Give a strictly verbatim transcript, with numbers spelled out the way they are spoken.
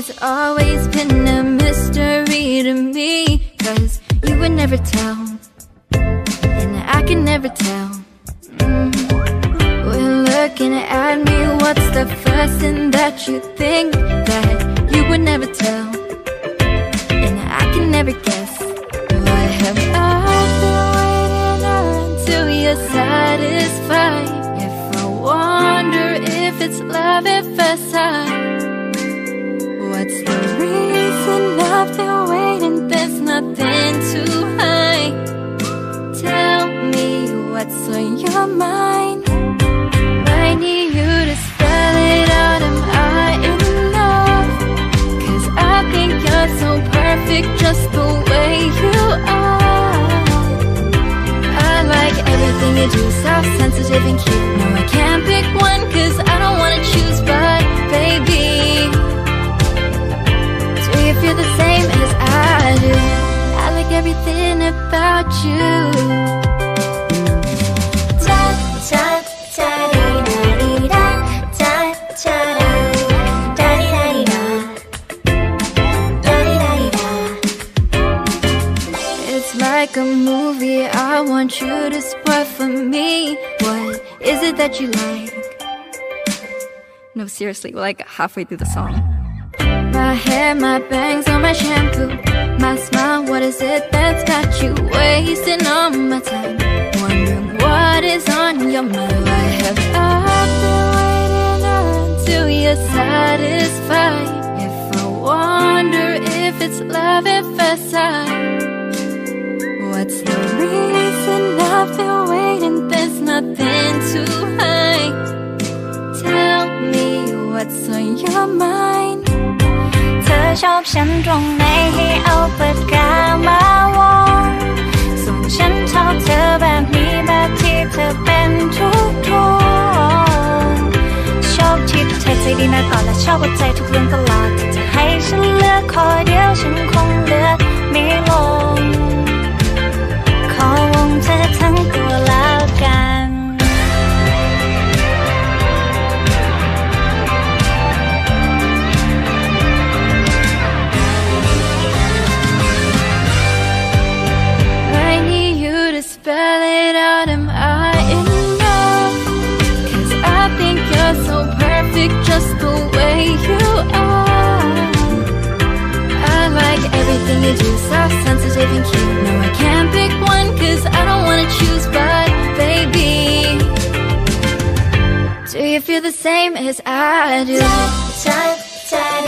it's always been a mystery to me, 'cause you would never tell, and I can never tell. mm. When looking at me, what's the first thing that you think that you would never tell, and I can never guess? What have I been waiting until you're satisfied? If I wonder if it's love at first sight, what's the reason I've been waiting? There's nothing to hide. Tell me what's on your mind. I need you to spell it out. Am I enough? 'Cause I think you're so perfect just the way you are. I like everything you do, soft, sensitive and cute. No, I can't pick one 'cause I don't wanna choose, but baby, do you feel the same as I do? I like everything about you. It's like a movie, I want you to spoil for me. What is it that you like? No, seriously, we're like halfway through the song. My hair, my bangs, or my shampoo, my smile, what is it that's got you wasting all my time? Wondering what is on your mind. Why have I been waiting until you're satisfied? If I wonder if it's love at first sight, what's the reason I've been waiting? There's nothing to hide. Tell me what's on your mind. เธอชอบฉันตรงไหนให้เอาปากกามาวงส่วนฉันชอบเธอแบบนี้แบบที่เธอเป็นทุกทุกชอบที่เธอใจดีมาก่อนและชอบหัวใจทุกเรื่องตลอดที่จะให้ฉันเลือกข้อเดียวฉันคงเลือกไม่ลงขอวงเธอทั้งตัวแล้วกัน Spell it out, am I enough? 'Cause I think you're so perfect just the way you are. I like everything you do, soft, sensitive and cute. No, I can't pick one 'cause I don't wanna choose, but baby, do you feel the same as I do?